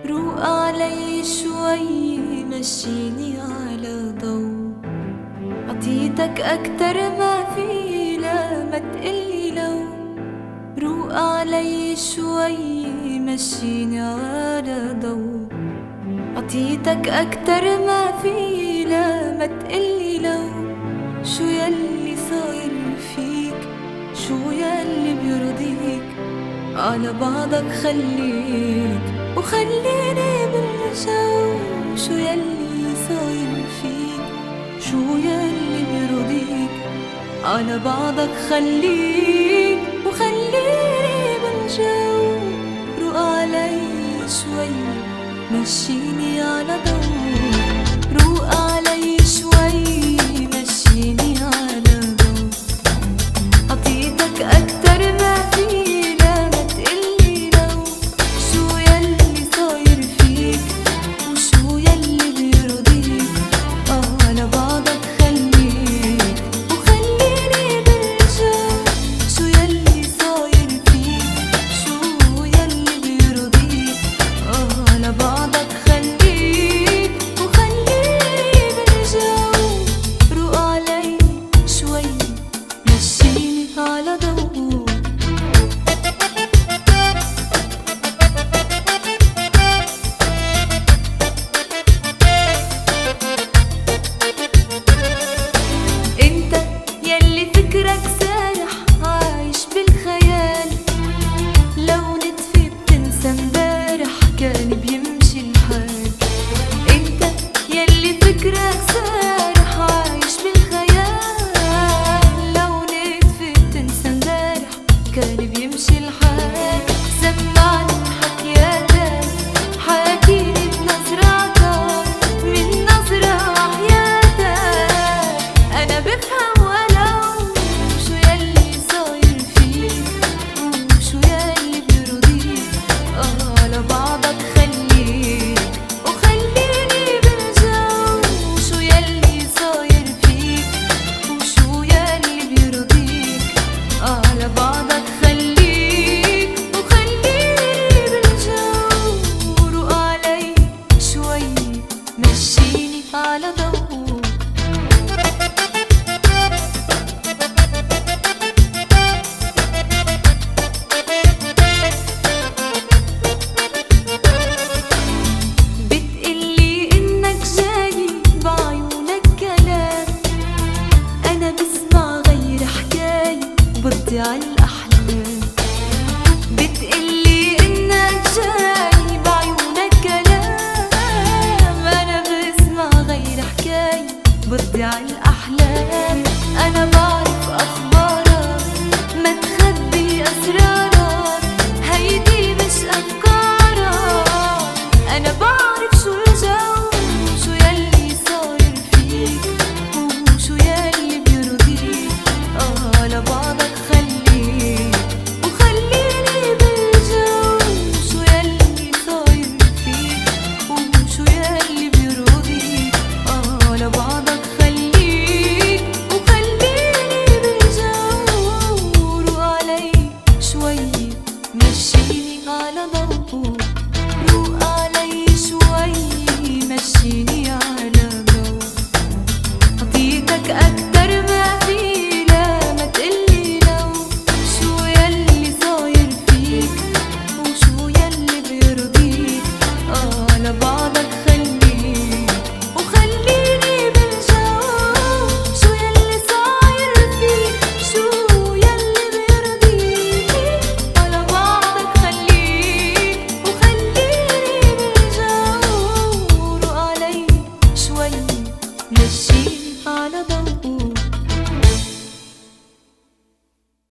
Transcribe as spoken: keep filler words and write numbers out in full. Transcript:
روق علي شوي مشيني على ضو، عطيتك أكتر ما في لا ما تقلي لو. روق علي شوي مشيني على ضو، عطيتك أكتر ما في لا ما تقلي لو. شو يلي صاير فيك، شو يلي بيرضيك، على بعضك خليك وخليني بالجو. شو يلي صاير فيك، شو يلي بيرضيك، على بعضك خليك وخليني بالجو. روق علي شوي مشيني على ضو، روق علي شوي مشيني على ضو، عطيتك أكتر ما في على ضو. بتقلي إنك جاي بعيونك كلام، أنا بسمع غير حكاية بدي عالأحلام. بتقلي إنك جاي بعيونك كلام، أنا بسمع غير حكاية بدي عالأحلام. أنا بعرف أخبارك ما تخبي أسرارك، هيدي مش أفكارك. أنا بعرف شو الجو، شو يلي صاير فيك، وشو يلي بيرضيك، آه على بعضك خليك وخليني بالجو. شو يلي صاير فيك، وشو يلي بيرضيك، آه على بعضك خليك وخليني بالجو. روق علي شوي مشيني على ضو، روق علي شوي مشيني على ضو، عطيتك أكتر ما في لا ما تقلي لو. شو يلي صاير فيك، وشو يلي بيرضيك، آه على بعضك خليك وخليني بالجو. شو يلي صاير فيك، شو يلي بيرضيك، على بعضك خليك وخليني بالجو. روق علي شوي مشي